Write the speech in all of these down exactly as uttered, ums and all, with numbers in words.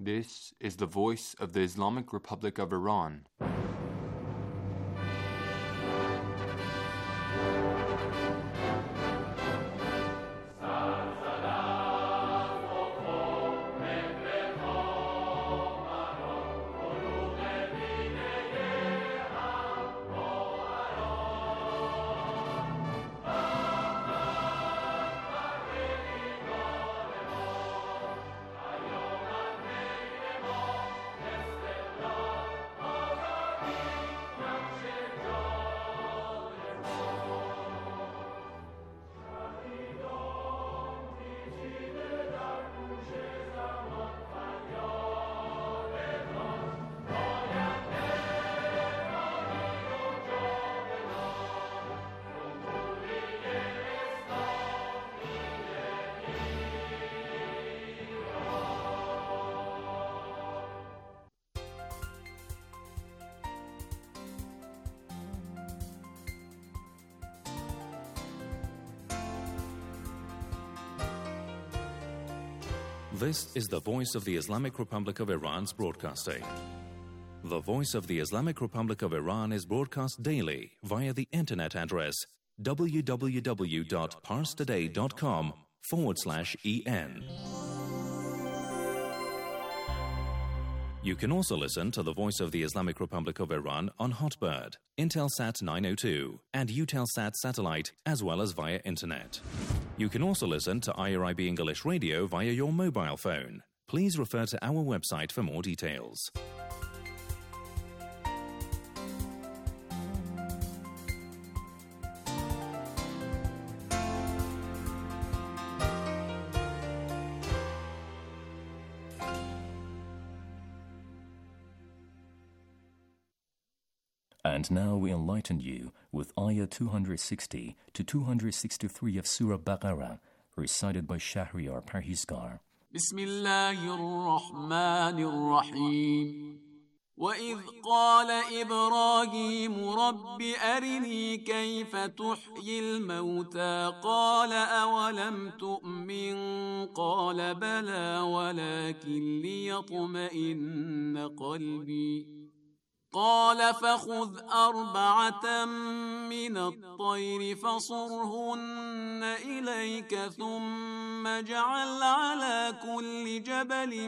This is the voice of the Islamic Republic of Iran. This is the Voice of the Islamic Republic of Iran's broadcasting. The Voice of the Islamic Republic of Iran is broadcast daily via the internet address www.parstoday.com forward slash en. You can also listen to the Voice of the Islamic Republic of Iran on Hotbird, Intelsat nine oh two, and Eutelsat satellite, as well as via internet. You can also listen to I R I B English Radio via your mobile phone. Please refer to our website for more details. And now we enlighten you with Ayah two sixty to two sixty-three of Surah Baqarah, recited by Shahriar Parhizgar. Bismillahir-Rahmanir-Rahim. وَإِذْ قَالَ إِبْرَاهِيمُ رَبِّ أَرِنِي كَيْفَ تُحْيِي الْمَوْتَى قَالَ أَوَلَمْ تُؤْمِنْ قَالَ بَلَى وَلَكِنْ لِيَطْمَئِنَّ قَلْبِي قال فخذ أربعة من الطير فصرهن إليك ثم اجعل على كل جبل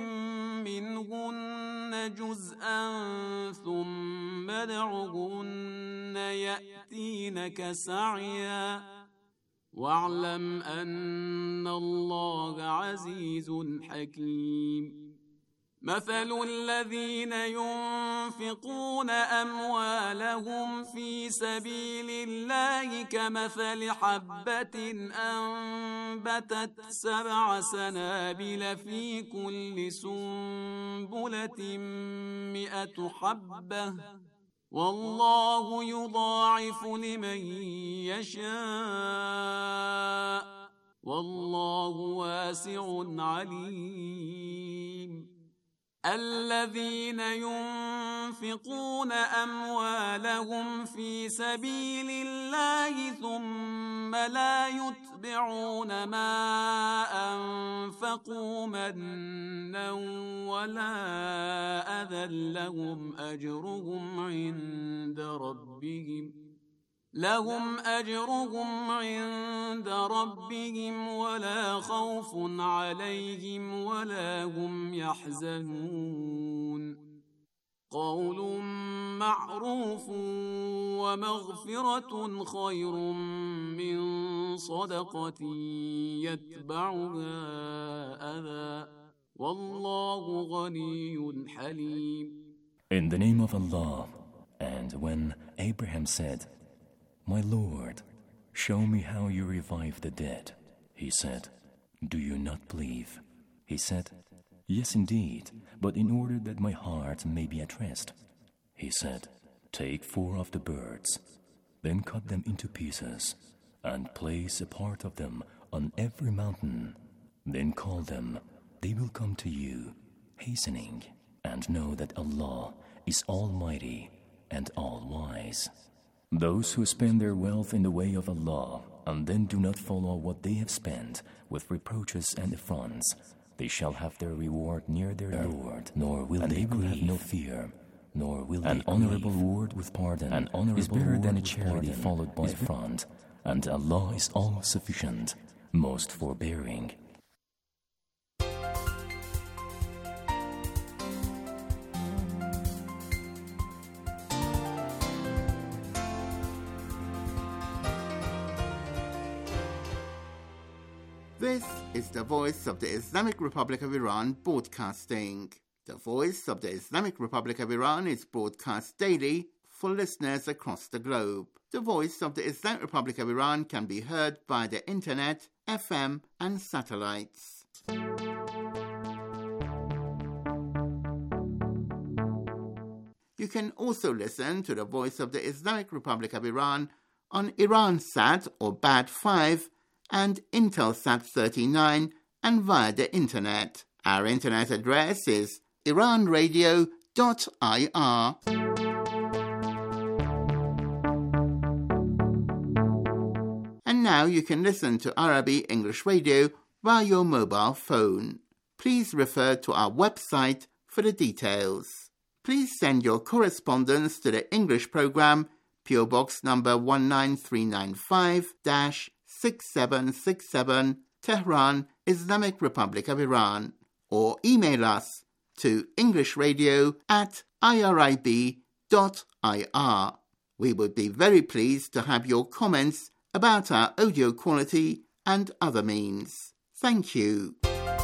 منهن جزءا ثم ادعهن يأتينك سعيا واعلم أن الله عزيز حكيم مثل الذين ينفقون أموالهم في سبيل الله كمثل حبة أنبتت سبع سنابل في كل سنبلة مئة حبة والله يضاعف لمن يشاء والله واسع عليم الذين ينفقون أموالهم في سبيل الله ثم لا يتبعون ما أنفقوا منا ولا أذى لهم أجرهم عند ربهم لهم أجرهم عند ربهم ولا خوف عليهم ولا هم يحزنون قول معروف ومغفرة خير من صدقة يتبعها أذى والله غني حليم. In the name of Allah, and when Abraham said, My Lord, show me how you revive the dead. He said, Do you not believe? He said, Yes, indeed, but in order that my heart may be at rest. He said, Take four of the birds, then cut them into pieces, and place a part of them on every mountain. Then call them, they will come to you, hastening, and know that Allah is Almighty and All-Wise. Those who spend their wealth in the way of Allah and then do not follow what they have spent with reproaches and affronts, They shall have their reward near their Lord, nor will they, they will have no fear, nor will an honorable reward with pardon an honorable is better than a charity followed by affront, and Allah is all-sufficient, most forbearing. This is the Voice of the Islamic Republic of Iran broadcasting. The Voice of the Islamic Republic of Iran is broadcast daily for listeners across the globe. The Voice of the Islamic Republic of Iran can be heard by the internet, F M and satellites. You can also listen to the Voice of the Islamic Republic of Iran on Iransat or B A D five and Intelsat thirty-nine and via the internet. Our internet address is iran radio dot I R. And now you can listen to Arabic English radio via your mobile phone. Please refer to our website for the details. Please send your correspondence to the English program, P O Box number one nine three nine five, six seven six seven, Tehran, Islamic Republic of Iran, or email us to englishradio at irib dot I R. We would be very pleased to have your comments about our audio quality and other means. Thank you.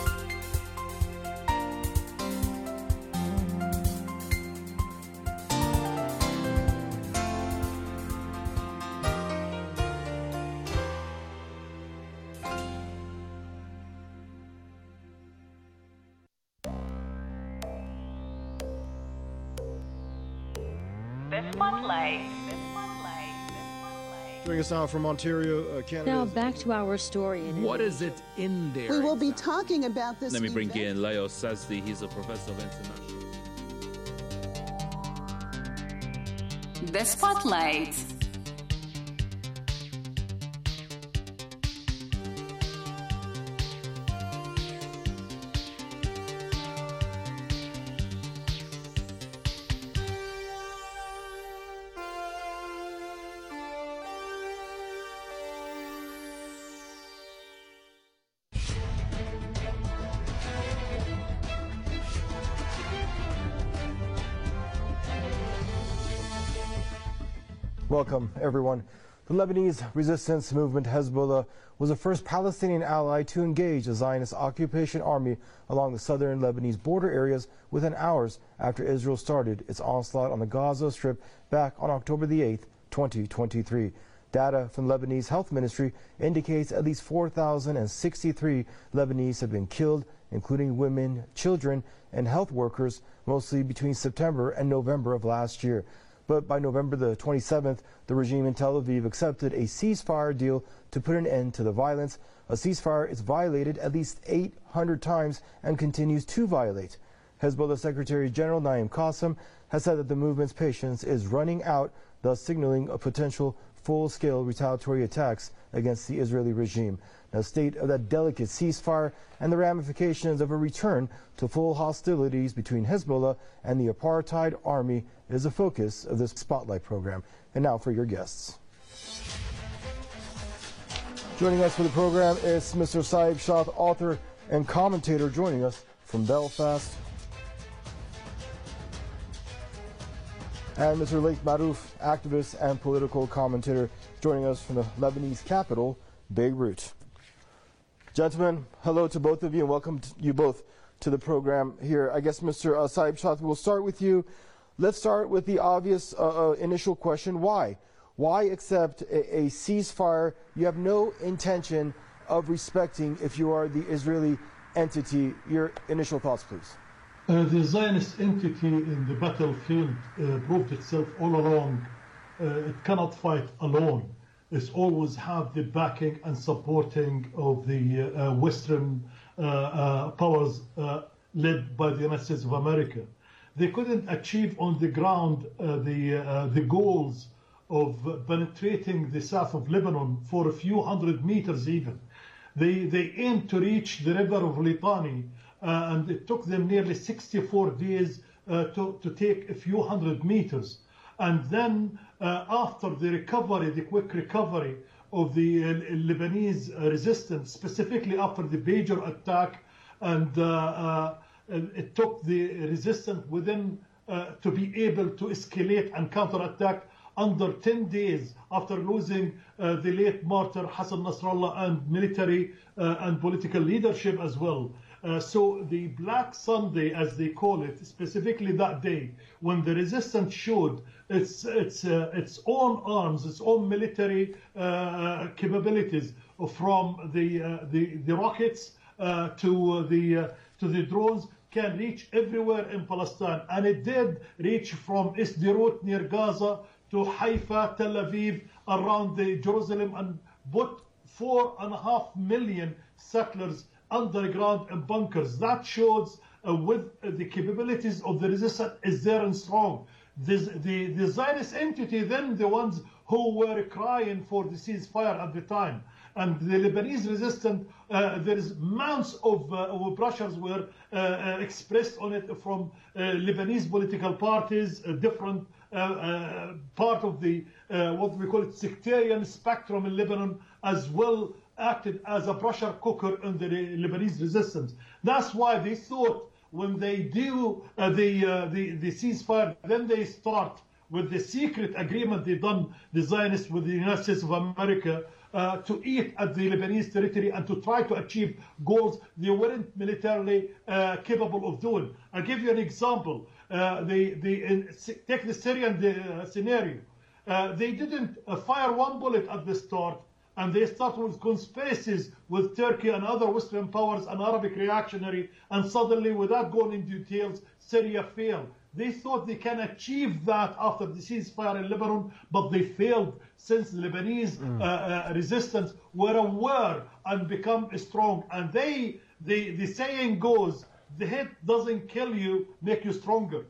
Joining us now from Ontario, uh, Canada. Now back to our story. In what is it in there? We will be talking about this. Let me bring in Leo Sazdi. He's a professor of international. The Spotlight. Welcome, everyone. The Lebanese resistance movement Hezbollah was the first Palestinian ally to engage the Zionist occupation army along the southern Lebanese border areas within hours after Israel started its onslaught on the Gaza Strip back on October the eighth, twenty twenty-three. Data from Lebanese Health Ministry indicates at least four thousand sixty-three Lebanese have been killed, including women, children, and health workers, mostly between September and November of last year. But by November the twenty-seventh, the regime in Tel Aviv accepted a ceasefire deal to put an end to the violence. A ceasefire is violated at least eight hundred times and continues to violate. Hezbollah Secretary General Naim Qassem has said that the movement's patience is running out, thus signaling a potential full-scale retaliatory attacks against the Israeli regime. Now, state of that delicate ceasefire and the ramifications of a return to full hostilities between Hezbollah and the apartheid army is the focus of this Spotlight program. And now for your guests. Joining us for the program is Mister Saib Shah, author and commentator, joining us from Belfast. And Mister Laith Marouf, activist and political commentator, joining us from the Lebanese capital, Beirut. Gentlemen, hello to both of you and welcome to you both to the program here. I guess, Mister Uh, Saib Shah, we'll start with you. Let's start with the obvious uh, uh, initial question. Why? Why accept a, a ceasefire you have no intention of respecting if you are the Israeli entity? Your initial thoughts, please. Uh, the Zionist entity in the battlefield uh, proved itself all along. Uh, it cannot fight alone. It's always have the backing and supporting of the uh, Western uh, uh, powers uh, led by the United States of America. They couldn't achieve on the ground uh, the uh, the goals of penetrating the south of Lebanon for a few hundred meters even. They they aimed to reach the river of Litani uh, and it took them nearly sixty-four days uh, to, to take a few hundred meters. And then uh, after the recovery, the quick recovery of the uh, Lebanese resistance, specifically after the Bajor attack, and uh, uh, it took the resistance within uh, to be able to escalate and counterattack under ten days after losing uh, the late martyr Hassan Nasrallah and military uh, and political leadership as well. Uh, so the Black Sunday, as they call it, specifically that day, when the resistance showed its its uh, its own arms, its own military uh, capabilities, from the uh, the the rockets uh, to the uh, to the drones, can reach everywhere in Palestine, and it did reach from Sderot near Gaza to Haifa, Tel Aviv, around the Jerusalem, and put four and a half million settlers underground in bunkers. That shows uh, with uh, the capabilities of the resistance is there and strong. This, the, the Zionist entity, then the ones who were crying for the ceasefire at the time, and the Lebanese resistance, uh, there is mounts of, uh, of pressures were uh, uh, expressed on it from uh, Lebanese political parties, uh, different uh, uh, part of the, uh, what we call it, sectarian spectrum in Lebanon, as well acted as a pressure cooker in the Lebanese resistance. That's why they thought when they do uh, the, uh, the the ceasefire, then they start with the secret agreement they done, the Zionists with the United States of America, uh, to eat at the Lebanese territory and to try to achieve goals they weren't militarily uh, capable of doing. I'll give you an example. Uh, the, the, in, take the Syrian uh, scenario. Uh, they didn't uh, fire one bullet at the start, and they started with conspiracies with Turkey and other Western powers and Arabic reactionary, and suddenly, without going into details, Syria failed. They thought they can achieve that after the ceasefire in Lebanon, but they failed, since the Lebanese mm. uh, uh, resistance were aware and become strong. And they, the, the saying goes, the hit doesn't kill you, make you stronger.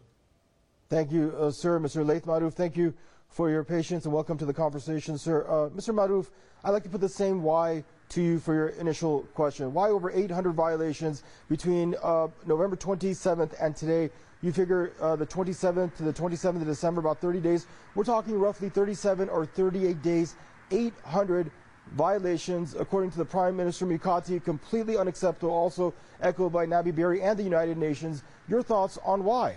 Thank you, uh, sir. Mister Laith Marouf, thank you for your patience and welcome to the conversation, sir. Uh, Mister Marouf, I'd like to put the same why to you for your initial question. Why over eight hundred violations between uh, November twenty-seventh and today? You figure uh, the twenty-seventh to the twenty-seventh of December, about thirty days. We're talking roughly thirty-seven or thirty-eight days, eight hundred violations, according to the Prime Minister Mikati, completely unacceptable, also echoed by Nabi Berri and the United Nations. Your thoughts on why?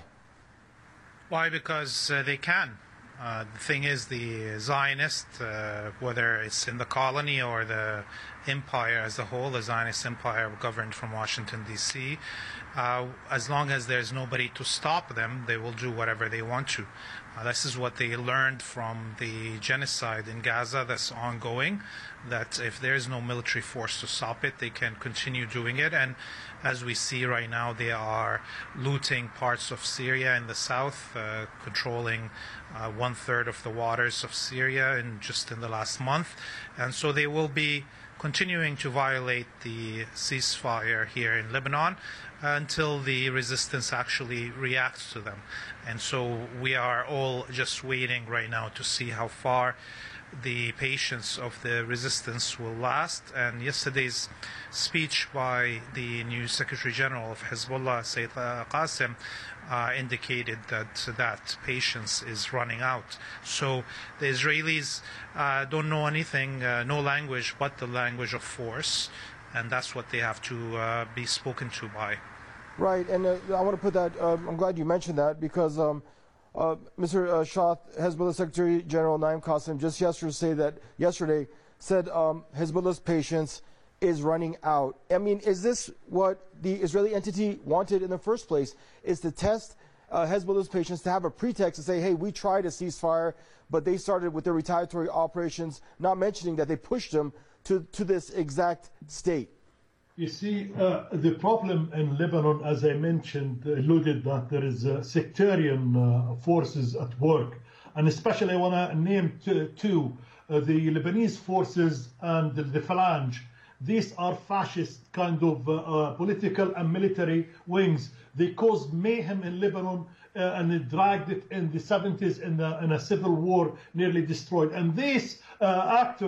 Why? Because uh, they can. Uh, the thing is, the Zionist, uh, whether it's in the colony or the empire as a whole, the Zionist empire governed from Washington, D C, uh, as long as there's nobody to stop them, they will do whatever they want to. Uh, this is what they learned from the genocide in Gaza that's ongoing, that if there's no military force to stop it, they can continue doing it. And as we see right now, they are looting parts of Syria in the south, uh, controlling uh, one-third of the waters of Syria in just in the last month. And so they will be continuing to violate the ceasefire here in Lebanon until the resistance actually reacts to them. And so we are all just waiting right now to see how far the patience of the resistance will last. And yesterday's speech by the new Secretary General of Hezbollah, Sayyid Qasim, uh, indicated that that patience is running out. So the Israelis uh, don't know anything, uh, no language but the language of force, and that's what they have to uh, be spoken to by. Right, and uh, I want to put that, uh, I'm glad you mentioned that, because um, uh, Mister Uh, Shah, Hezbollah Secretary General Naim Qasim, just yesterday, say that, yesterday said um, Hezbollah's patience is running out. I mean, is this what the Israeli entity wanted in the first place, is to test uh, Hezbollah's patience, to have a pretext to say, hey, we tried a ceasefire, but they started with their retaliatory operations, not mentioning that they pushed them to, to this exact state? You see, uh, the problem in Lebanon, as I mentioned, alluded that there is uh, sectarian uh, forces at work. And especially I want to name two, two uh, the Lebanese forces and the, the Phalange. These are fascist kind of uh, uh, political and military wings. They caused mayhem in Lebanon uh, and they dragged it in the seventies in, the, in a civil war, nearly destroyed. And these uh, actors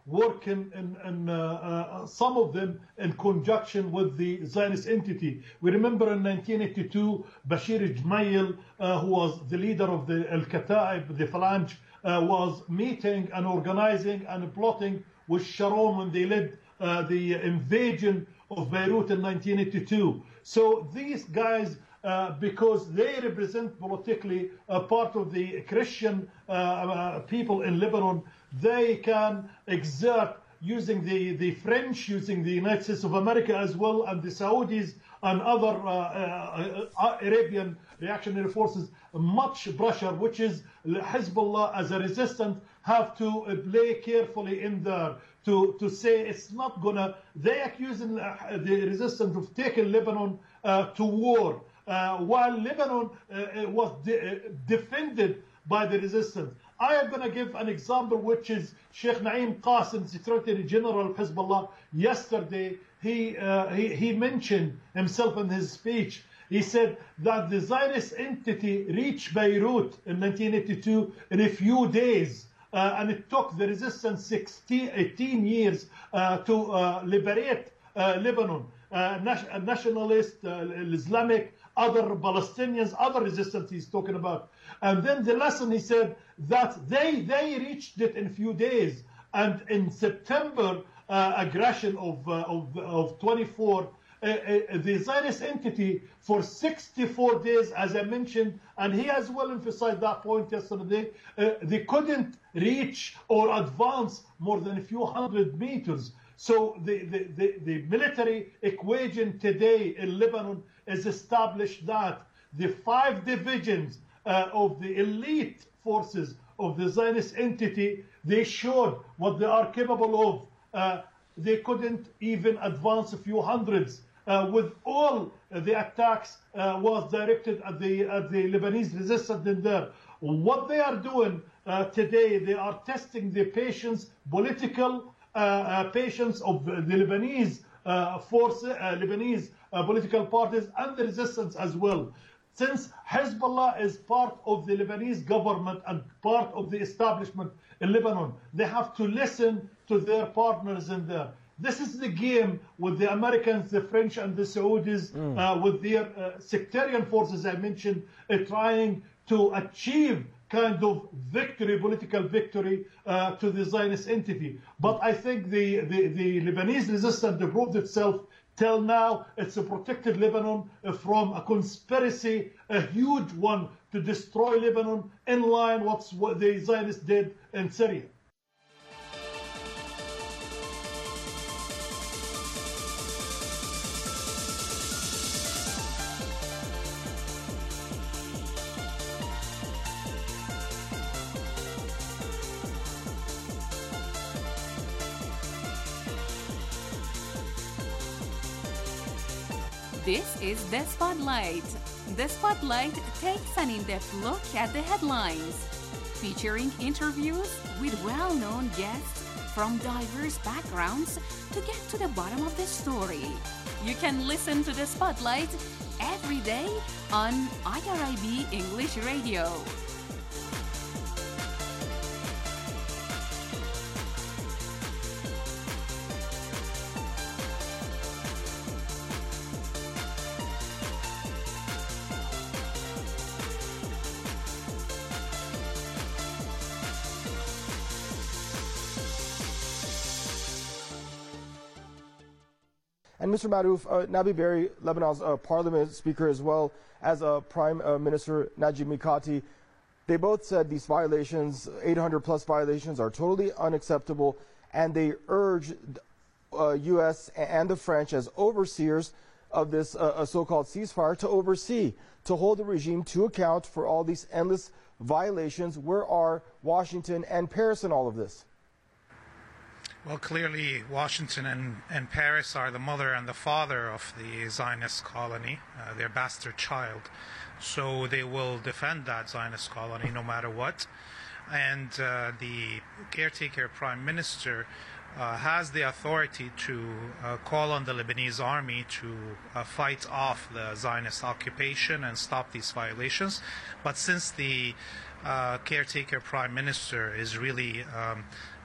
working in, in uh, uh, some of them in conjunction with the Zionist entity. We remember in nineteen eighty-two, Bashir Gemayel, uh, who was the leader of the Al-Kataib, the Phalange, uh, was meeting and organizing and plotting with Sharon when they led uh, the invasion of Beirut in nineteen eighty-two. So these guys, uh, because they represent politically a part of the Christian uh, uh, people in Lebanon, they can exert, using the, the French, using the United States of America as well, and the Saudis and other uh, uh, uh, Arabian reactionary forces, much pressure, which is Hezbollah as a resistance have to play carefully in there to, to say it's not gonna, they accusing the resistance of taking Lebanon uh, to war, uh, while Lebanon uh, was de defended by the resistance. I am going to give an example, which is Sheikh Naim Qasim, Secretary General of Hezbollah. Yesterday, he, uh, he, he mentioned himself in his speech. He said that the Zionist entity reached Beirut in nineteen eighty-two in a few days. Uh, and it took the resistance sixteen, eighteen years uh, to uh, liberate uh, Lebanon. Uh, nationalist, uh, Islamic, other Palestinians, other resistance he's talking about. And then the lesson, he said that they they reached it in a few days. And in September, uh, aggression of, uh, of, of twenty-four, uh, uh, the Zionist entity for sixty-four days, as I mentioned, and he as well emphasized that point yesterday, uh, they couldn't reach or advance more than a few hundred meters. So the, the, the, the military equation today in Lebanon is established that the five divisions uh, of the elite forces of the Zionist entity, they showed what they are capable of. Uh, they couldn't even advance a few hundreds. Uh, with all the attacks uh, was directed at the, at the Lebanese resistance in there. What they are doing uh, today, they are testing the patience, political uh, uh, patience of the Lebanese uh, force, uh, Lebanese uh, political parties and the resistance as well. Since Hezbollah is part of the Lebanese government and part of the establishment in Lebanon, they have to listen to their partners in there. This is the game with the Americans, the French, and the Saudis, mm. uh, with their uh, sectarian forces, I mentioned, uh, trying to achieve kind of victory, political victory uh, to the Zionist entity. But I think the, the, the Lebanese resistance proved itself till now. It's a protected Lebanon from a conspiracy, a huge one, to destroy Lebanon in line with what the Zionists did in Syria. This is The Spotlight. The Spotlight takes an in-depth look at the headlines, featuring interviews with well-known guests from diverse backgrounds to get to the bottom of the story. You can listen to The Spotlight every day on I R I B English Radio. And Mister Marouf, uh, Nabi Berri, Lebanon's uh, parliament speaker, as well as uh, Prime uh, Minister Najib Mikati, they both said these violations, eight hundred plus violations, are totally unacceptable, and they urged uh, U S and the French as overseers of this uh, so-called ceasefire to oversee, to hold the regime to account for all these endless violations. Where are Washington and Paris in all of this? Well, clearly, Washington and, and Paris are the mother and the father of the Zionist colony, uh, their bastard child. So they will defend that Zionist colony no matter what. And uh, the caretaker prime minister uh, has the authority to uh, call on the Lebanese army to uh, fight off the Zionist occupation and stop these violations. But since the uh, caretaker prime minister is really um,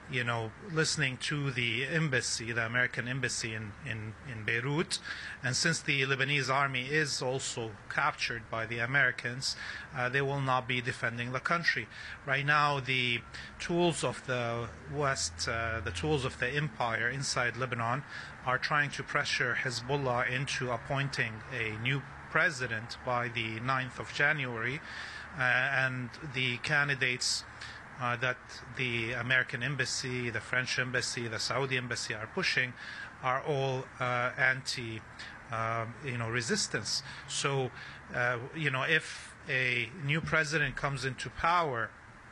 you know, listening to the embassy, the American embassy in, in, in Beirut. And since the Lebanese army is also captured by the Americans, uh, they will not be defending the country. Right now, the tools of the West, uh, the tools of the empire inside Lebanon are trying to pressure Hezbollah into appointing a new president by the ninth of January. Uh, and the candidates Uh, that the American embassy, the French embassy, the Saudi embassy are pushing are all uh, anti, uh, you know, resistance. So, uh, you know, if a new president comes into power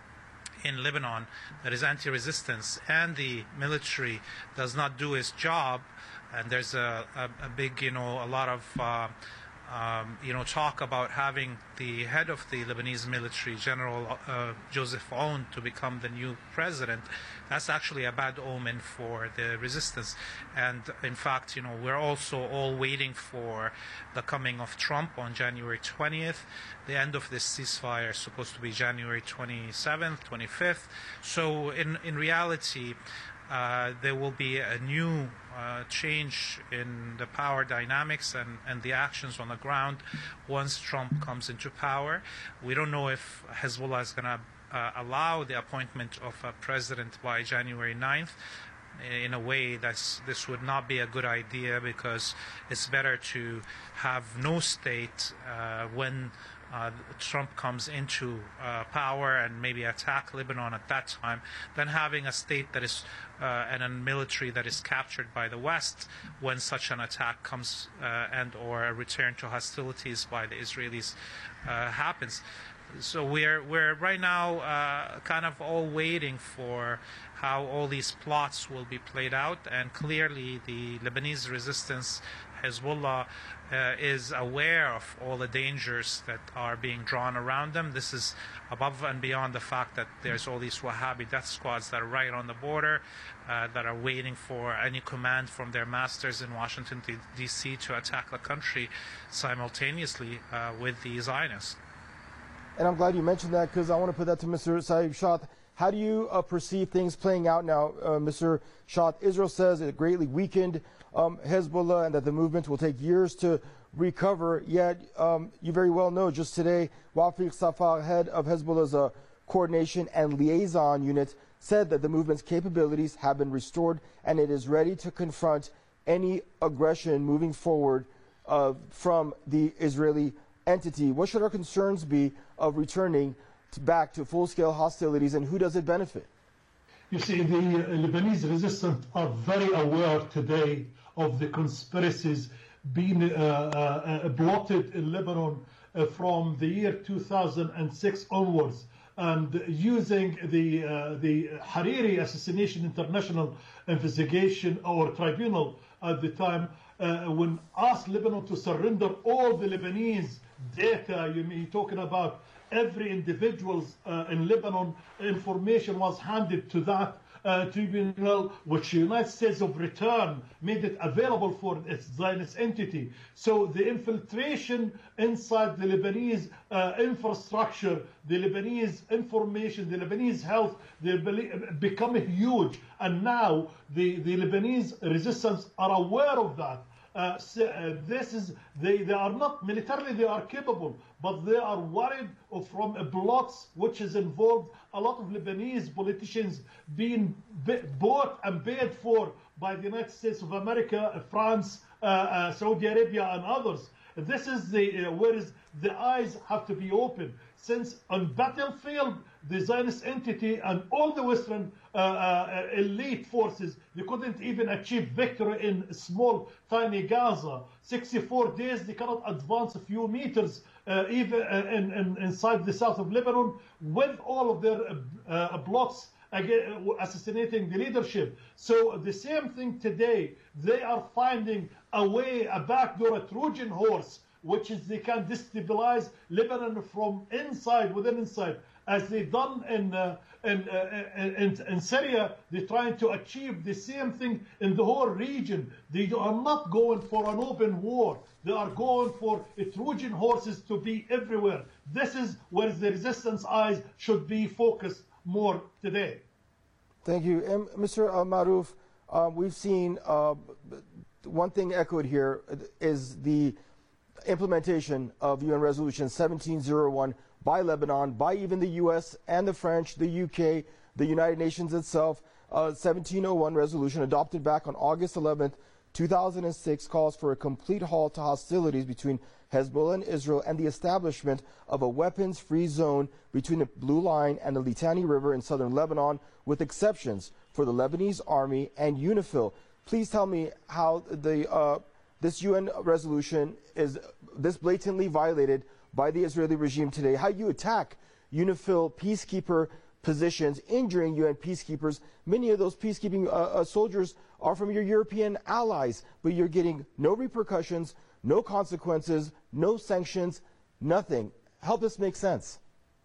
in Lebanon that is anti-resistance and the military does not do its job, and there's a, a, a big, you know, a lot of uh, Um, you know, talk about having the head of the Lebanese military, General uh, Joseph Aoun, to become the new president. That's actually a bad omen for the resistance. And in fact, you know, we're also all waiting for the coming of Trump on January twentieth. The end of this ceasefire is supposed to be January twenty-seventh, twenty-fifth. So in, in reality, Uh, there will be a new uh, change in the power dynamics and, and the actions on the ground once Trump comes into power. We don't know if Hezbollah is going to uh, allow the appointment of a president by January ninth. In a way, that's, this would not be a good idea, because it's better to have no state uh, when Uh, Trump comes into uh, power and maybe attack Lebanon at that time, than having a state that is uh, and a military that is captured by the West when such an attack comes uh, and or a return to hostilities by the Israelis uh, happens. So we're we're right now uh, kind of all waiting for how all these plots will be played out, and clearly the Lebanese resistance, Hezbollah, uh, is aware of all the dangers that are being drawn around them. This is above and beyond the fact that there's all these Wahhabi death squads that are right on the border, uh, that are waiting for any command from their masters in Washington, D C to attack the country simultaneously uh, with the Zionists. And I'm glad you mentioned that, because I want to put that to Mister Saeed Shat. How do you uh, perceive things playing out now, uh, Mister Shat? Israel says it greatly weakened um, Hezbollah and that the movement will take years to recover. Yet, um, you very well know, just today, Wafiq Safar, head of Hezbollah's uh, coordination and liaison unit, said that the movement's capabilities have been restored and it is ready to confront any aggression moving forward uh, from the Israeli entity. What should our concerns be of returning to back to full-scale hostilities, and who does it benefit? You see, the Lebanese resistance are very aware today of the conspiracies being uh, uh, plotted in Lebanon uh, from the year two thousand six onwards, and using the uh, the Hariri Assassination International Investigation or Tribunal at the time, uh, when asked Lebanon to surrender all the Lebanese data. You mean talking about every individual's uh, in Lebanon, information was handed to that uh, tribunal, which the United States of return made it available for its Zionist entity. So the infiltration inside the Lebanese uh, infrastructure, the Lebanese information, the Lebanese health, they become huge. And now the, the Lebanese resistance are aware of that. Uh, so, uh, this is they, they are not militarily, they are capable, but they are worried of, from a plots which is involved a lot of Lebanese politicians being bought and paid for by the United States of America, France, uh, uh, Saudi Arabia, and others. This is the uh, where is the eyes have to be open, since on battlefield the Zionist entity and all the Western uh, uh, elite forces, they couldn't even achieve victory in small, tiny Gaza. sixty-four days, they cannot advance a few meters, uh, even uh, in, in, inside the south of Lebanon, with all of their uh, uh, plots again, assassinating the leadership. So the same thing today, they are finding a way, a backdoor, a Trojan horse, which is they can destabilize Lebanon from inside, within inside. As they done in, uh, in, uh, in, in Syria, they're trying to achieve the same thing in the whole region. They are not going for an open war. They are going for a Trojan horses to be everywhere. This is where the resistance eyes should be focused more today. Thank you. And Mister Uh, Maruf, uh, we've seen uh, one thing echoed here is the implementation of U N Resolution seventeen oh one by Lebanon, by even the U S and the French, the U K, the United Nations itself. Uh, seventeen oh one resolution adopted back on August eleventh, two thousand six calls for a complete halt to hostilities between Hezbollah and Israel and the establishment of a weapons-free zone between the Blue Line and the Litani River in southern Lebanon, with exceptions for the Lebanese army and UNIFIL. Please tell me how the uh, this U N resolution is this blatantly violated by the Israeli regime today, how you attack UNIFIL peacekeeper positions, injuring U N peacekeepers. Many of those peacekeeping uh, uh, soldiers are from your European allies, but you're getting no repercussions, no consequences, no sanctions, nothing. Help us make sense.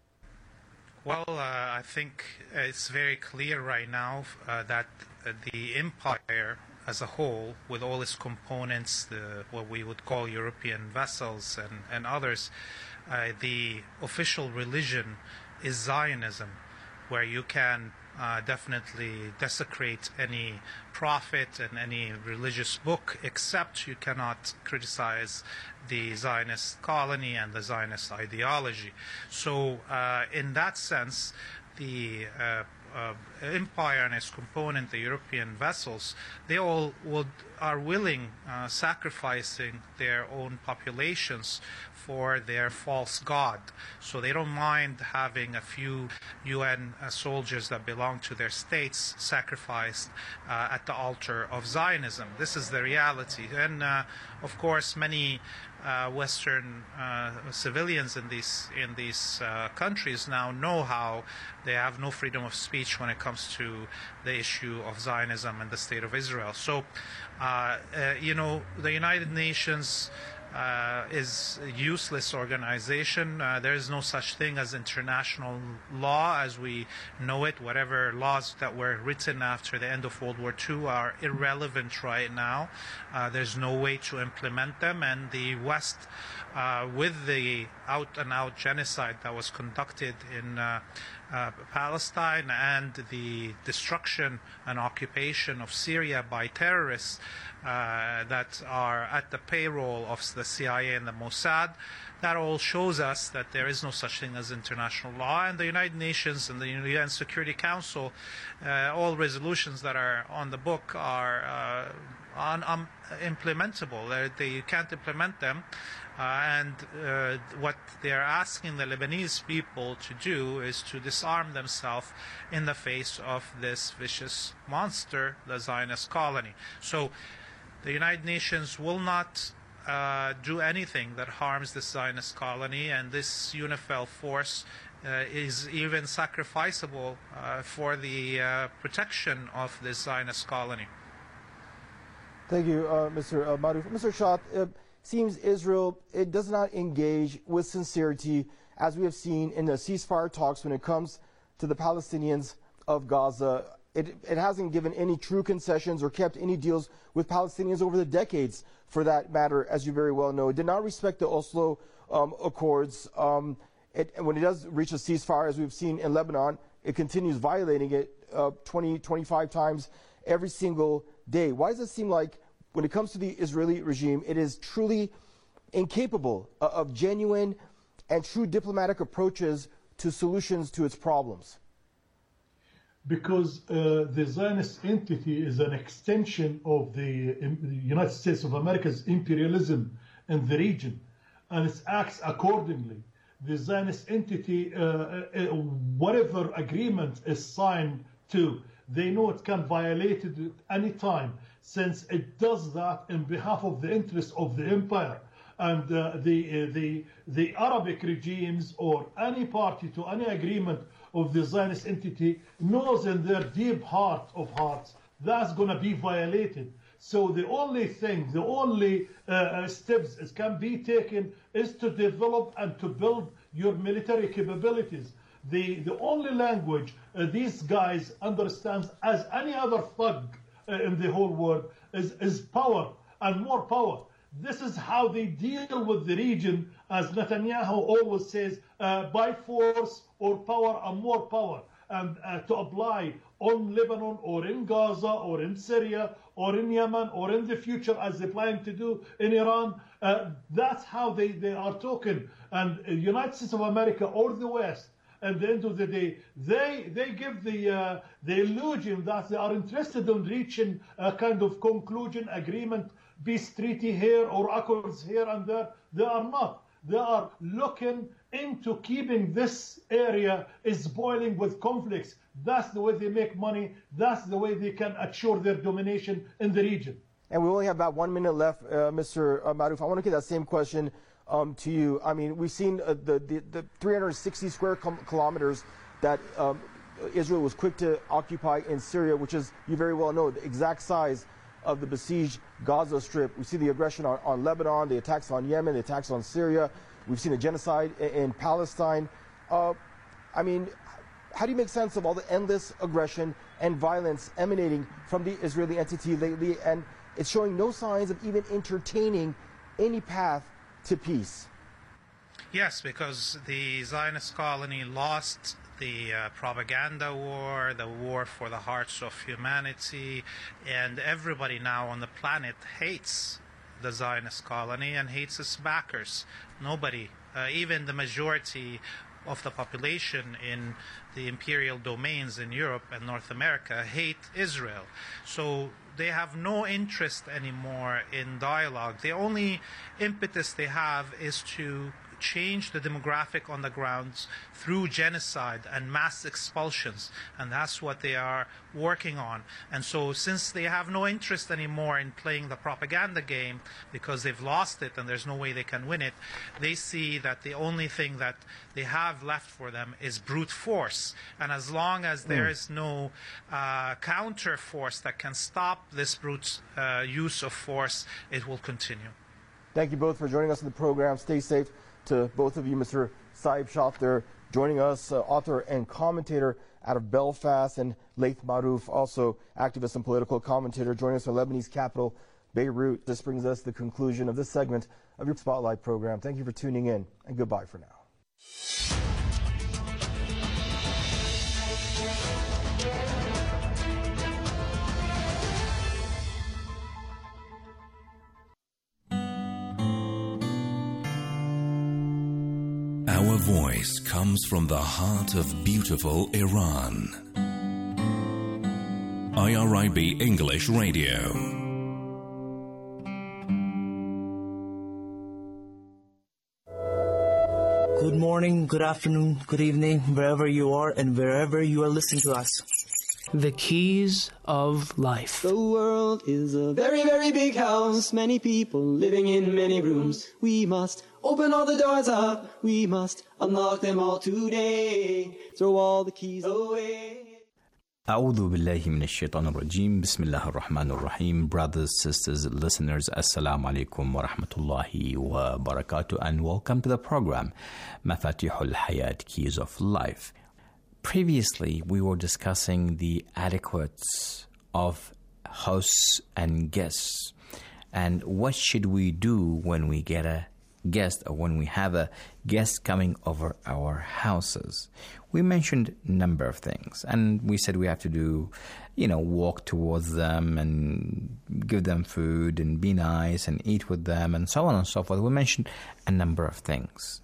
Well, uh, I think it's very clear right now uh, that uh, the empire as a whole, with all its components, the, what we would call European vessels and, and others, uh, the official religion is Zionism, where you can uh, definitely desecrate any prophet and any religious book, except you cannot criticize the Zionist colony and the Zionist ideology. So uh, in that sense, the uh, uh, empire and its component, the European vessels, they all would, are willing, uh, sacrificing their own populations for their false god. So they don't mind having a few U N uh, soldiers that belong to their states sacrificed uh, at the altar of Zionism. This is the reality. And uh, of course, many uh, Western uh, civilians in these in these uh, countries now know how they have no freedom of speech when it comes to the issue of Zionism and the State of Israel. So, uh, uh, you know, the United Nations Uh, is a useless organization. Uh, there is no such thing as international law as we know it. Whatever laws that were written after the end of World War Two are irrelevant right now. Uh, there's no way to implement them, and the West, uh, with the out-and-out genocide that was conducted in uh, uh, Palestine and the destruction and occupation of Syria by terrorists, Uh, that are at the payroll of the C I A and the Mossad, that all shows us that there is no such thing as international law. And the United Nations and the U N Security Council, uh, all resolutions that are on the book are uh, un- um, implementable. They're, they you can't implement them. Uh, and uh, what they're asking the Lebanese people to do is to disarm themselves in the face of this vicious monster, the Zionist colony. So the United Nations will not uh, do anything that harms the Zionist colony, and this UNIFIL force uh, is even sacrificable uh, for the uh, protection of this Zionist colony. Thank you, uh, Mister Uh, Maruf. Mister Schacht, it seems Israel it does not engage with sincerity, as we have seen in the ceasefire talks when it comes to the Palestinians of Gaza. It, it hasn't given any true concessions or kept any deals with Palestinians over the decades, for that matter, as you very well know. It did not respect the Oslo um, Accords. Um, it, and when it does reach a ceasefire, as we've seen in Lebanon, it continues violating it uh, twenty, twenty-five times every single day. Why does it seem like, when it comes to the Israeli regime, it is truly incapable uh, of genuine and true diplomatic approaches to solutions to its problems? Because uh, the Zionist entity is an extension of the, the United States of America's imperialism in the region, and it acts accordingly. The Zionist entity, uh, uh, whatever agreement is signed to, they know it can violate it at any time, since it does that in behalf of the interests of the empire. And uh, the, uh, the, the Arabic regimes or any party to any agreement of the Zionist entity knows in their deep heart of hearts that's going to be violated. So the only thing, the only uh, steps that can be taken is to develop and to build your military capabilities. The, the only language uh, these guys understand, as any other thug uh, in the whole world, is, is power and more power. This is how they deal with the region, as Netanyahu always says, uh, by force or power and more power. and uh, to apply on Lebanon or in Gaza or in Syria or in Yemen or in the future as they plan to do in Iran. Uh, that's how they, they are talking. And the United States of America or the West, at the end of the day, they they give the uh, the illusion that they are interested in reaching a kind of conclusion, agreement, peace treaty here or accords here and there. They are not. They are looking into keeping this area is boiling with conflicts. That's the way they make money. That's the way they can assure their domination in the region. And we only have about one minute left, uh, Mister Maruf. I want to get that same question um, to you. I mean, we've seen uh, the, the, the three hundred sixty square kilometers that um, Israel was quick to occupy in Syria, which is, you very well know, the exact size of the besieged Gaza Strip. We see the aggression on, on Lebanon, the attacks on Yemen, the attacks on Syria. We've seen a genocide in, in Palestine. Uh, I mean, how do you make sense of all the endless aggression and violence emanating from the Israeli entity lately? And it's showing no signs of even entertaining any path to peace. Yes, because the Zionist colony lost the uh, propaganda war, the war for the hearts of humanity, and everybody now on the planet hates the Zionist colony and hates its backers. Nobody, uh, even the majority of the population in the imperial domains in Europe and North America hate Israel. So they have no interest anymore in dialogue. The only impetus they have is to change the demographic on the grounds through genocide and mass expulsions, and that's what they are working on. And so since they have no interest anymore in playing the propaganda game because they've lost it and there's no way they can win it, they see that the only thing that they have left for them is brute force. And as long as there mm. is no uh, counter force that can stop this brute uh, use of force, it will continue. Thank you both for joining us in the program. Stay safe. To both of you, Mister Saib Shafter, joining us, uh, author and commentator out of Belfast, and Laith Maruf, also activist and political commentator, joining us from Lebanese capital, Beirut. This brings us to the conclusion of this segment of your Spotlight program. Thank you for tuning in, and goodbye for now. Our voice comes from the heart of beautiful Iran. I R I B English Radio. Good morning, good afternoon, good evening, wherever you are and wherever you are listening to us. The keys of life. The world is a very, very big house. Many people living in many rooms. We must open all the doors up. We must unlock them all today. Throw all the keys away. أعوذ بالله من الشيطان الرجيم. بسم الله الرحمن الرحيم. Brothers, sisters, listeners, Assalamu alaikum wa rahmatullahi wa barakatuh, and welcome to the program Mafatihul Hayat, Keys of Life. Previously, we were discussing the etiquettes of hosts and guests, and what should we do when we get a guest or when we have a guest coming over our houses. We mentioned a number of things, and we said we have to do, you know, walk towards them and give them food and be nice and eat with them and so on and so forth. We mentioned a number of things.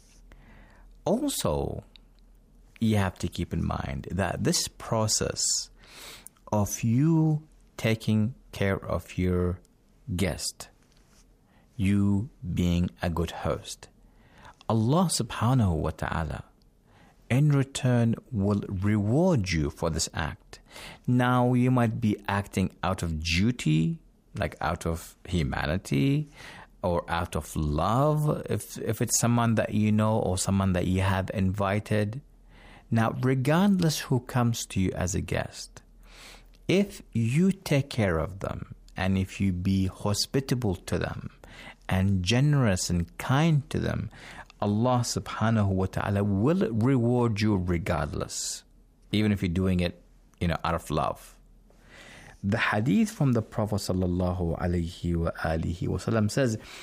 Also, you have to keep in mind that this process of you taking care of your guest, you being a good host, Allah subhanahu wa ta'ala in return will reward you for this act. Now, you might be acting out of duty, like out of humanity, or out of love, if if it's someone that you know or someone that you have invited. Now, regardless who comes to you as a guest, if you take care of them and if you be hospitable to them and generous and kind to them, Allah subhanahu wa ta'ala will reward you regardless, even if you're doing it, you know, out of love. The hadith from the Prophet sallallahu alayhi wa alihi wa sallam says,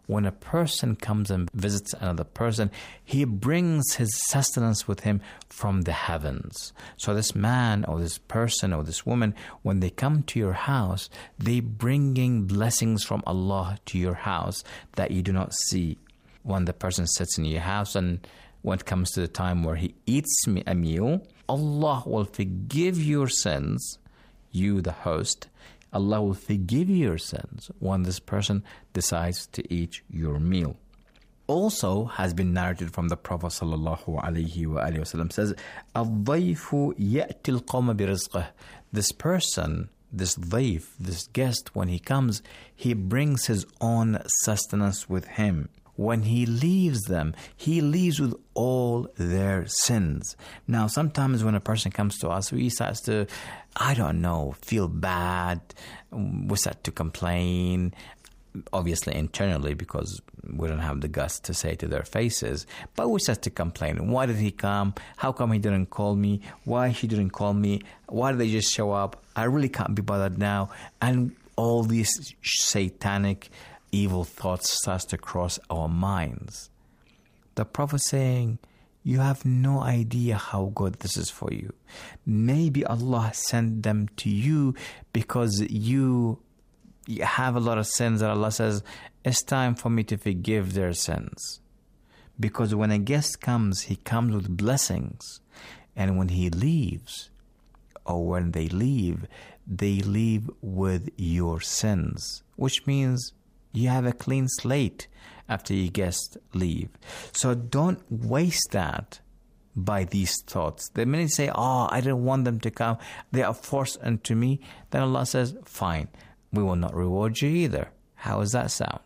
when a person comes and visits another person, he brings his sustenance with him from the heavens. So this man or this person or this woman, when they come to your house, they bringing blessings from Allah to your house that you do not see. When the person sits in your house, and when it comes to the time where he eats a meal, Allah will forgive your sins, you the host. Allah will forgive your sins when this person decides to eat your meal. Also has been narrated from the Prophet sallallahu alaihi wasallam says, "Al-dhayfu ya'ti al-qawma birizqih." This person, this dhayf, this guest, when he comes, he brings his own sustenance with him. When he leaves them, he leaves with all their sins. Now, sometimes when a person comes to us, we start to, I don't know, feel bad. We start to complain, obviously internally, because we don't have the guts to say to their faces. But we start to complain. Why did he come? How come he didn't call me? Why he didn't call me? Why did they just show up? I really can't be bothered now. And all these satanic evil thoughts starts to cross our minds. The Prophet saying, you have no idea how good this is for you. Maybe Allah sent them to you because you have a lot of sins that Allah says, it's time for me to forgive their sins. Because when a guest comes, he comes with blessings. And when he leaves, or when they leave, they leave with your sins. Which means you have a clean slate after your guests leave. So don't waste that by these thoughts. The minute you say, oh, I didn't want them to come, they are forced unto me, then Allah says, fine, we will not reward you either. How does that sound?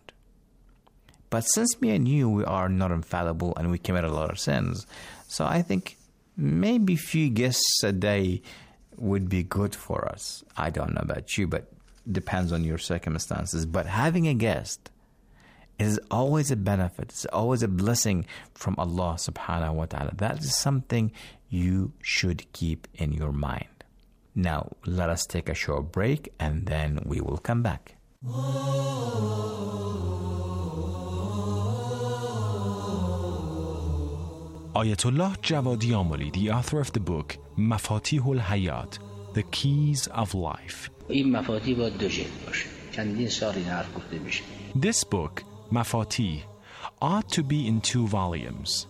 But since me and you, we are not infallible and we commit a lot of sins, so I think maybe a few guests a day would be good for us. I don't know about you, but depends on your circumstances. But having a guest is always a benefit. It's always a blessing from Allah subhanahu wa ta'ala. That is something you should keep in your mind. Now, let us take a short break and then we will come back. Ayatollah Javadi Amoli, the author of the book Mafatihul Hayat, The Keys of Life. This book, Mafatih, ought to be in two volumes.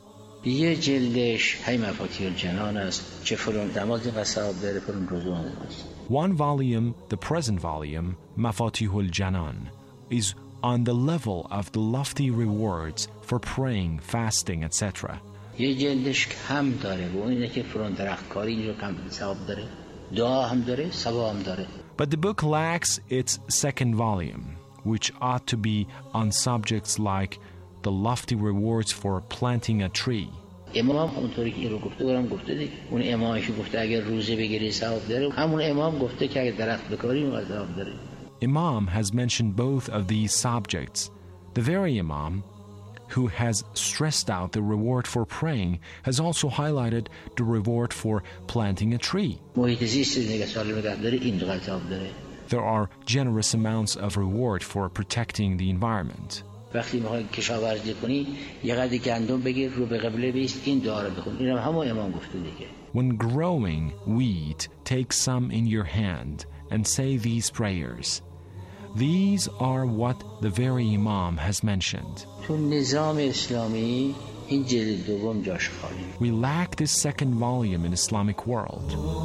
One volume, the present volume, Mafatihul Janan, is on the level of the lofty rewards for praying, fasting, et cetera. یه جلدش کم داره و اون اینه که فرون درختکاری اینجا کم ثواب داره دعا هم داره ثواب هم داره. But the book lacks its second volume, which ought to be on subjects like the lofty rewards for planting a tree. امام هم اونطوری که این رو گفته برام گفته دیگه. اون امامش گفته اگر روزه بگیری ثواب داره. همون امام گفته که اگر درخت بکاری اون ثواب داره. Imam has mentioned both of these subjects. The very Imam who has stressed out the reward for praying has also highlighted the reward for planting a tree. There are generous amounts of reward for protecting the environment. When growing wheat, take some in your hand and say these prayers. These are what the very Imam has mentioned. We lack this second volume in Islamic world.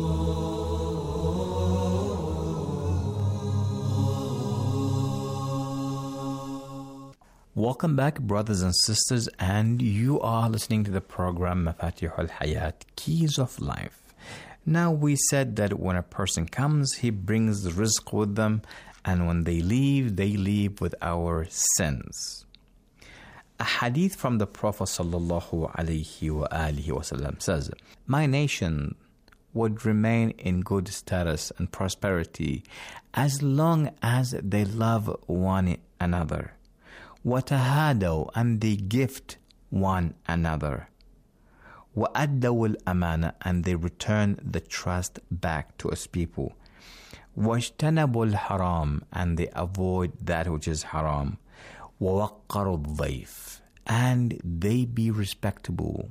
Welcome back, brothers and sisters, and you are listening to the program Mafatihul Hayat, Keys of Life. Now, we said that when a person comes, he brings the rizq with them, and when they leave, they leave with our sins. A hadith from the Prophet sallallahu alaihi wa alihi wasallam says, my nation would remain in good status and prosperity as long as they love one another. وَتَهَادَوْا, and they gift one another. وَأَدَّوُا الْأَمَانَةَ, and they return the trust back to us people. وَاجْتَنَبُوا الْحَرَامَ, and they avoid that which is haram. وَوَقَّرُوا الضَّيْفِ, and they be respectable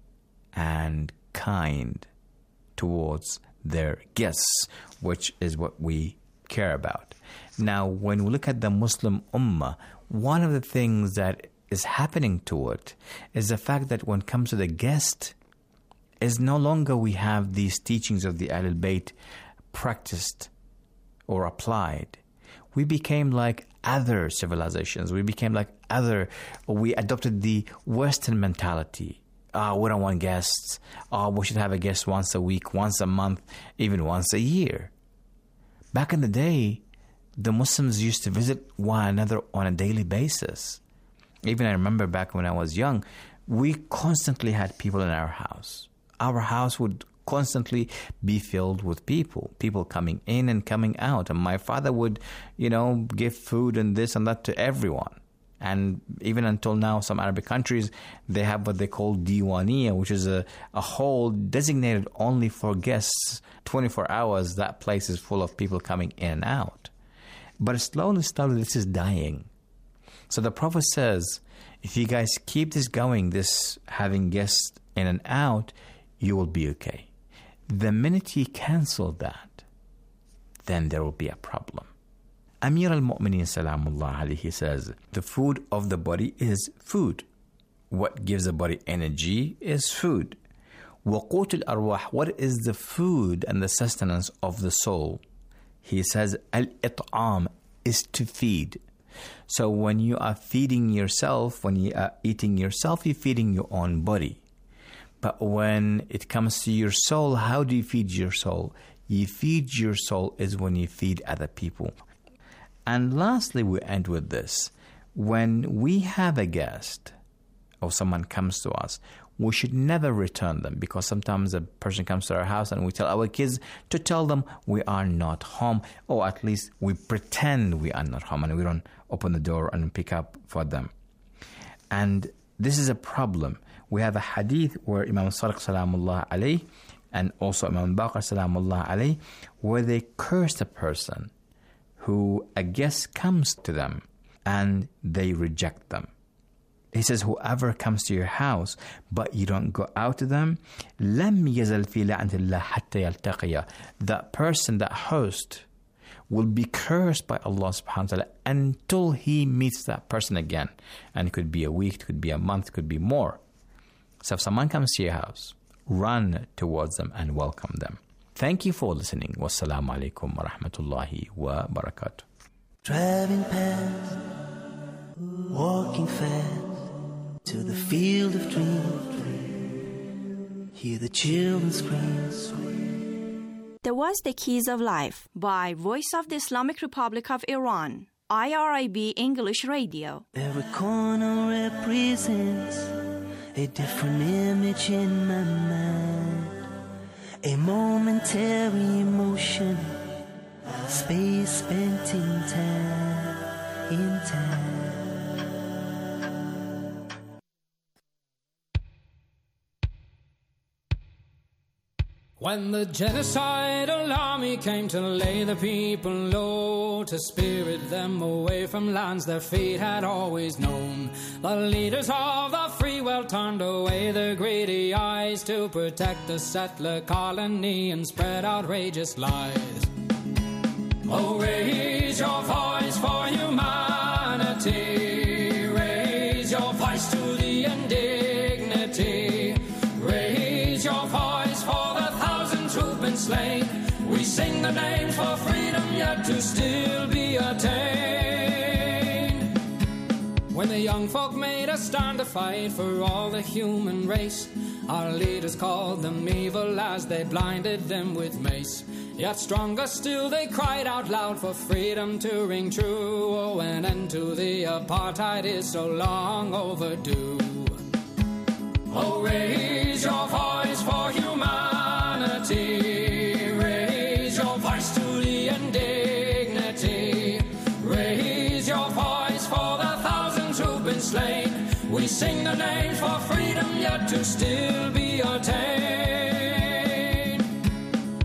and kind towards their guests, which is what we care about. Now, when we look at the Muslim Ummah, one of the things that is happening to it is the fact that when it comes to the guest, is no longer we have these teachings of the Ahlul Bayt practiced or applied. We became like other civilizations. We became like other, we adopted the Western mentality. Oh, we don't want guests. Oh, we should have a guest once a week, once a month, even once a year. Back in the day, the Muslims used to visit one another on a daily basis. Even I remember back when I was young, we constantly had people in our house. Our house would constantly be filled with people, people coming in and coming out. And my father would, you know, give food and this and that to everyone. And even until now, some Arabic countries, they have what they call Diwaniya, which is a, a hall designated only for guests. twenty-four hours, that place is full of people coming in and out. But slowly, slowly, this is dying. So the Prophet says, if you guys keep this going, this having guests in and out, you will be okay. The minute you cancel that, then there will be a problem. Amir al-Mu'mineen Salamullah alayhi says, the food of the body is food. What gives the body energy is food. وَقُوتُ الْأَرْوَاحِ, what is the food and the sustenance of the soul? He says, al-it'am is to feed. So when you are feeding yourself, when you are eating yourself, you're feeding your own body. But when it comes to your soul, how do you feed your soul? You feed your soul is when you feed other people. And lastly, we end with this. When we have a guest or someone comes to us, we should never return them, because sometimes a person comes to our house and we tell our kids to tell them we are not home, or at least we pretend we are not home and we don't open the door and pick up for them. And this is a problem. We have a hadith where Imam Sadiq Salamullah alayh and also Imam Baqir Salamullah alayh, where they cursed a person who a guest comes to them and they reject them. He says, whoever comes to your house but you don't go out to them, لَمْ يَزَلْ فِي لَعْنَةِ اللَّهِ حَتَّى يَلْتَقِيَ, that person, that host, will be cursed by Allah subhanahu wa ta'ala until he meets that person again. And it could be a week, it could be a month, it could be more. So if someone comes to your house, run towards them and welcome them. Thank you for listening. Wassalamu alaikum wa rahmatullahi wa barakatuh. Driving past, walking fast to the field of dreams. Hear the children scream. There was The Keys of Life by Voice of the Islamic Republic of Iran, I R I B English Radio. Every corner represents a different image in my mind. A momentary emotion, space spent in time, in time. When the genocidal army came to lay the people low, to spirit them away from lands their fate had always known, the leaders of the free world turned away their greedy eyes to protect the settler colony and spread outrageous lies. Oh, raise your voice for humanity, raise your voice to the indignity, raise your voice for the thousands who've been slain. We sing the names for freedom yet to still be attained. When the young folk made a stand to fight for all the human race, our leaders called them evil as they blinded them with mace. Yet stronger still they cried out loud for freedom to ring true. Oh, an end to the apartheid is so long overdue. Oh, raise your voice for humanity, raise your voice to the indignity, raise your voice for the thousands who've been slain. We sing the names for freedom yet to still be attained. Now we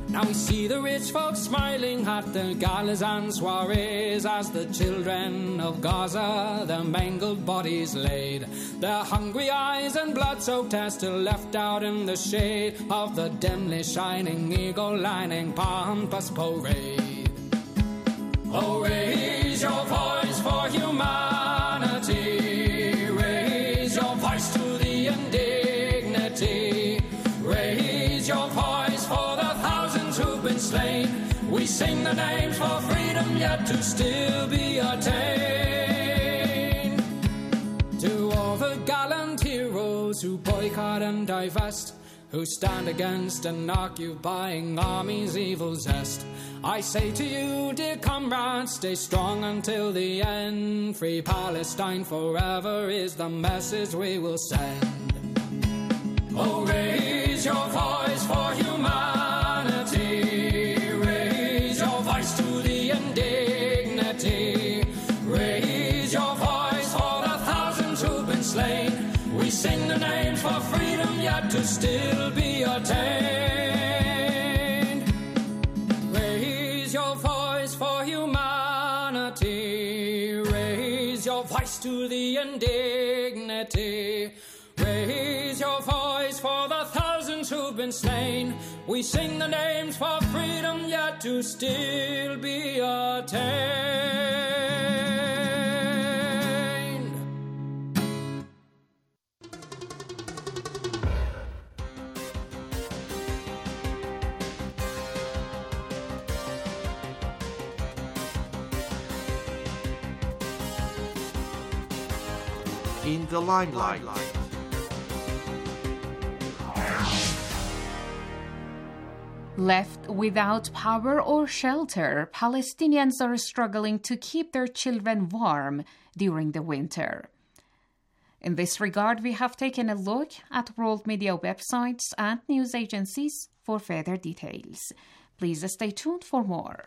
see the rich folks smiling at the galas and soirees as the children of Gaza, their mangled bodies laid, their hungry eyes and blood-soaked hair still left out in the shade of the dimly shining eagle-lining pompous parade. Oh, raise your voice for humanity, raise your voice to the indignity, raise your voice for the thousands who've been slain. We sing the names for freedom yet to still be attained. To all the gallant heroes who boycott and divest, who stand against an occupying army's evil zest, I say to you, dear comrades, stay strong until the end. Free Palestine forever is the message we will send. Oh, raise your voice for humanity, raise your voice to the indignity, raise your voice for the thousands who've been slain. We sing the names for freedom yet to still be attained. Raise your voice for humanity, raise your voice to the indignity, raise your voice for the thousands who've been slain. We sing the names for freedom yet to still be attained. In the limelight. Left without power or shelter, Palestinians are struggling to keep their children warm during the winter. In this regard, we have taken a look at world media websites and news agencies for further details. Please stay tuned for more.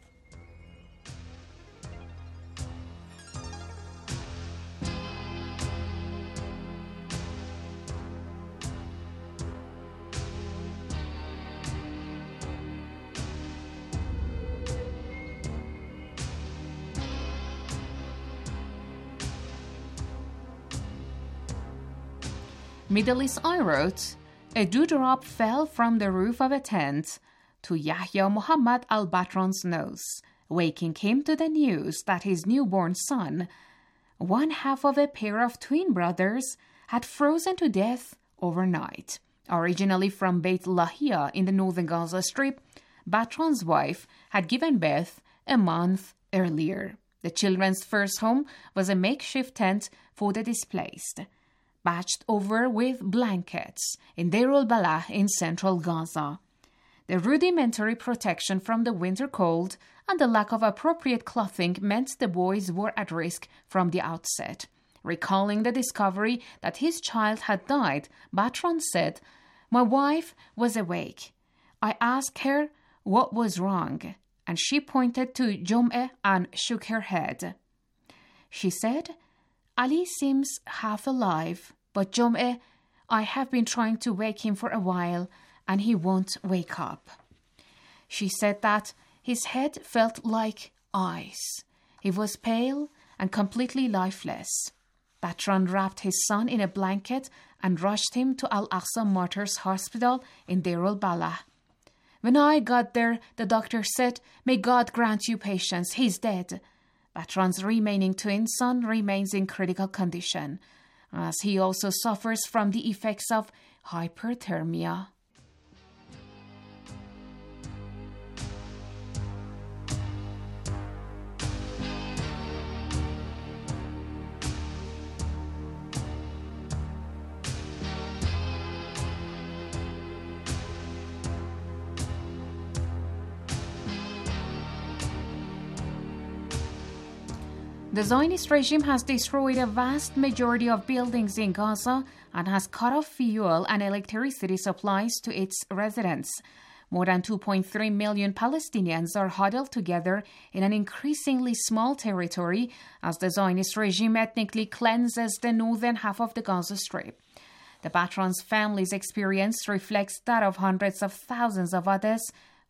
Middle East Eye wrote, a dewdrop fell from the roof of a tent to Yahya Muhammad al-Batran's nose, waking him to the news that his newborn son, one half of a pair of twin brothers, had frozen to death overnight. Originally from Beit Lahia in the northern Gaza Strip, Batran's wife had given birth a month earlier. The children's first home was a makeshift tent for the displaced, patched over with blankets in Deir al-Balah in central Gaza. The rudimentary protection from the winter cold and the lack of appropriate clothing meant the boys were at risk from the outset. Recalling the discovery that his child had died, Batran said, my wife was awake. I asked her what was wrong, and she pointed to Jum'eh and shook her head. She said, Ali seems half alive, but Jum'eh, I have been trying to wake him for a while, and he won't wake up. She said that his head felt like ice. He was pale and completely lifeless. Batran wrapped his son in a blanket and rushed him to Al-Aqsa Martyrs Hospital in Deir al-Balah. When I got there, the doctor said, may God grant you patience, he's dead. Batran's remaining twin son remains in critical condition, as he also suffers from the effects of hyperthermia. The Zionist regime has destroyed a vast majority of buildings in Gaza and has cut off fuel and electricity supplies to its residents. More than two point three million Palestinians are huddled together in an increasingly small territory as the Zionist regime ethnically cleanses the northern half of the Gaza Strip. The Batran's family's experience reflects that of hundreds of thousands of others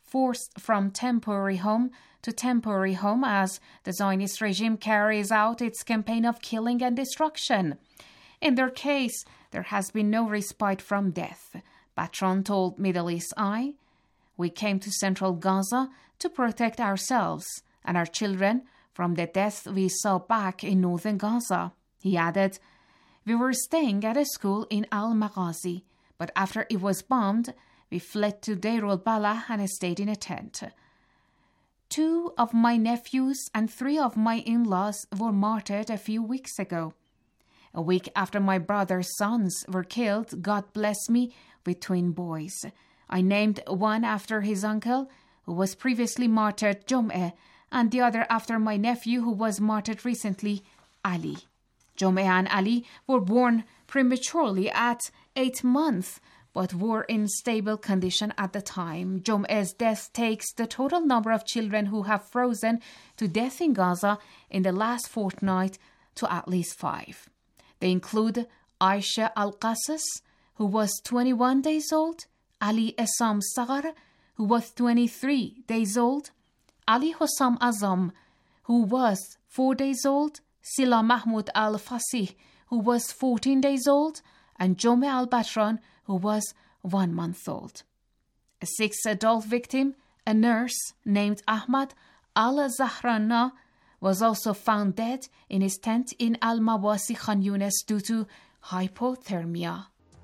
forced from temporary home to temporary home as the Zionist regime carries out its campaign of killing and destruction. In their case, there has been no respite from death. Batron told Middle East Eye, "We came to central Gaza to protect ourselves and our children from the death we saw back in northern Gaza." He added, "We were staying at a school in Al-Maghazi, but after it was bombed, we fled to Deir al-Balah and stayed in a tent. Two of my nephews and three of my in-laws were martyred a few weeks ago. A week after my brother's sons were killed, God blessed me with twin boys. I named one after his uncle, who was previously martyred, Jom'eh, and the other after my nephew, who was martyred recently, Ali. Jom'eh and Ali were born prematurely at eight months, but were in stable condition at the time. Jom'eh's death takes the total number of children who have frozen to death in Gaza in the last fortnight to at least five. They include Aisha Al-Qasas, who was twenty-one days old, Ali Essam Sagar, who was twenty-three days old, Ali Hossam Azam, who was four days old, Sila Mahmoud Al-Fasih, who was fourteen days old, and Jom'eh Al-Batron, who was one month old. A sixth adult victim, a nurse named Ahmad Al-Zahrana, was also found dead in his tent in Al-Mawasi Khan Yunis due to hypothermia.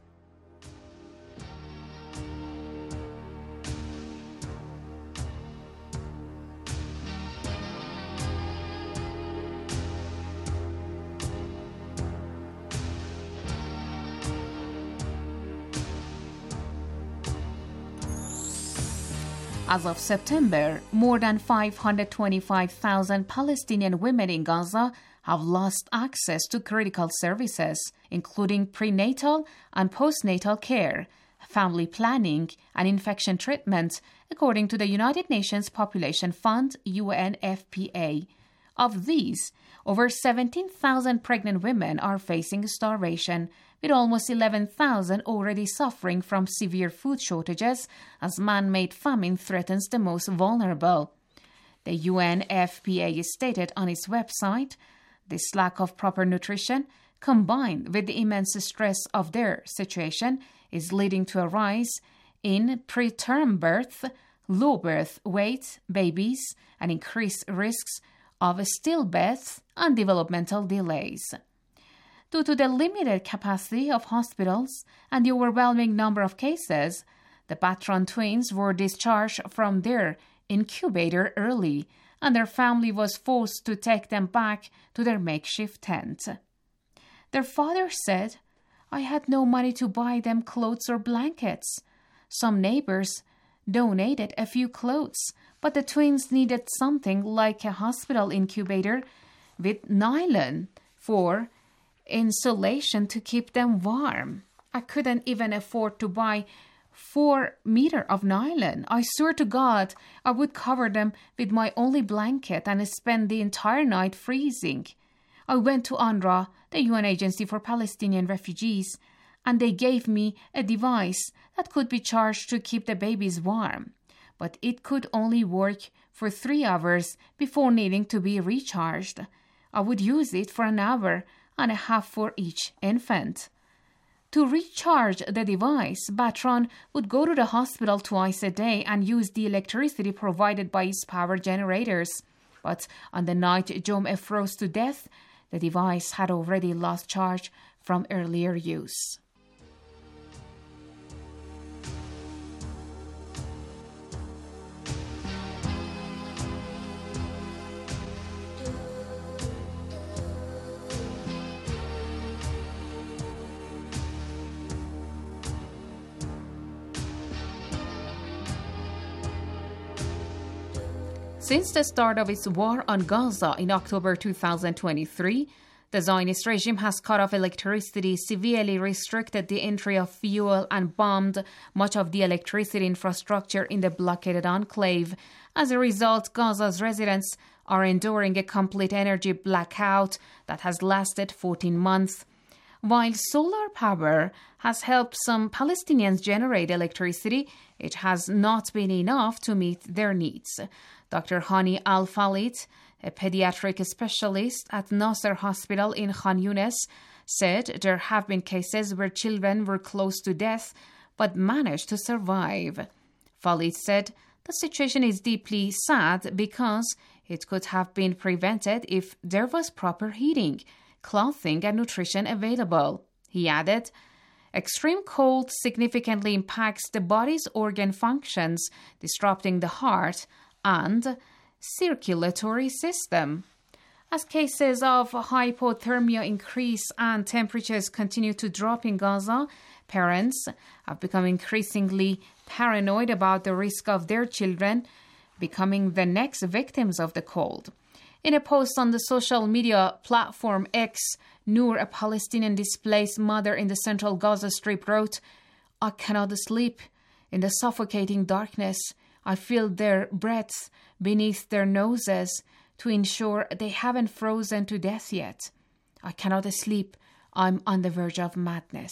As of September, more than five hundred twenty-five thousand Palestinian women in Gaza have lost access to critical services, including prenatal and postnatal care, family planning, and infection treatment, according to the United Nations Population Fund, U N F P A. Of these, over seventeen thousand pregnant women are facing starvation, with almost eleven thousand already suffering from severe food shortages as man-made famine threatens the most vulnerable. The U N F P A stated on its website, this lack of proper nutrition, combined with the immense stress of their situation, is leading to a rise in preterm birth, low birth weight babies, and increased risks of stillbirth and developmental delays. Due to the limited capacity of hospitals and the overwhelming number of cases, the Batron twins were discharged from their incubator early, and their family was forced to take them back to their makeshift tent. Their father said, "I had no money to buy them clothes or blankets. Some neighbors donated a few clothes, but the twins needed something like a hospital incubator with nylon for insulation to keep them warm. I couldn't even afford to buy four meter of nylon. I swear to God, I would cover them with my only blanket and spend the entire night freezing. I went to UNRWA, the U N Agency for Palestinian Refugees, and they gave me a device that could be charged to keep the babies warm. But it could only work for three hours before needing to be recharged. I would use it for an hour and a half for each infant. To recharge the device, Batron would go to the hospital twice a day and use the electricity provided by its power generators. But on the night Jom'eh froze to death, the device had already lost charge from earlier use. Since the start of its war on Gaza in October two thousand twenty-three, the Zionist regime has cut off electricity, severely restricted the entry of fuel, and bombed much of the electricity infrastructure in the blockaded enclave. As a result, Gaza's residents are enduring a complete energy blackout that has lasted fourteen months. While solar power has helped some Palestinians generate electricity, it has not been enough to meet their needs. Doctor Hani Al-Falit, a pediatric specialist at Nasser Hospital in Khan Yunis, said there have been cases where children were close to death but managed to survive. Falit said the situation is deeply sad because it could have been prevented if there was proper heating, clothing, and nutrition available. He added, extreme cold significantly impacts the body's organ functions, disrupting the heart and circulatory system. As cases of hypothermia increase and temperatures continue to drop in Gaza, parents have become increasingly paranoid about the risk of their children becoming the next victims of the cold. In a post on the social media platform X, Noor, a Palestinian displaced mother in the central Gaza Strip, wrote, I cannot sleep in the suffocating darkness. I feel their breaths beneath their noses to ensure they haven't frozen to death yet. I cannot sleep. I'm on the verge of madness.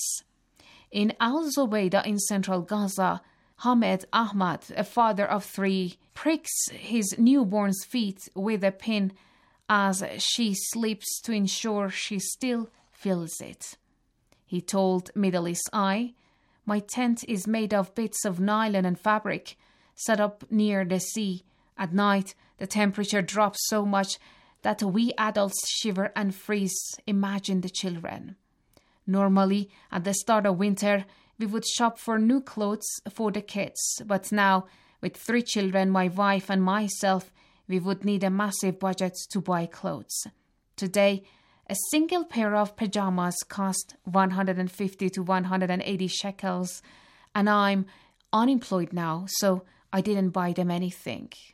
In Al-Zubaydah in central Gaza, Hamed Ahmad, a father of three, pricks his newborn's feet with a pin as she sleeps to ensure she still feels it. He told Middle East Eye, my tent is made of bits of nylon and fabric set up near the sea. At night, the temperature drops so much that we adults shiver and freeze. Imagine the children. Normally, at the start of winter, we would shop for new clothes for the kids. But now, with three children, my wife and myself, we would need a massive budget to buy clothes. Today, a single pair of pajamas cost one hundred fifty to one hundred eighty shekels, and I'm unemployed now, so I didn't buy them anything.